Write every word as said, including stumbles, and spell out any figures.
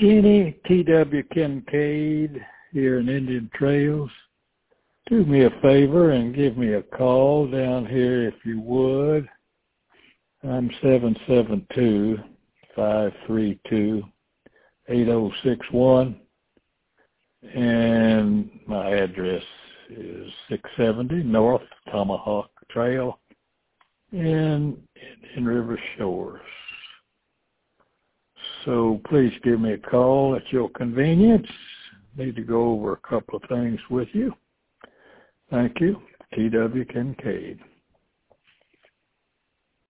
Jeannie, T W Kincaid here in Indian Trails. Do me a favor and give me a call down here if you would. I'm seven seven two, five three two, eight oh six one, and my address is six seventy North Tomahawk Trail in Indian River Shores. So please give me a call at your convenience. Need to go over a couple of things with you. Thank you. T W Kincaid.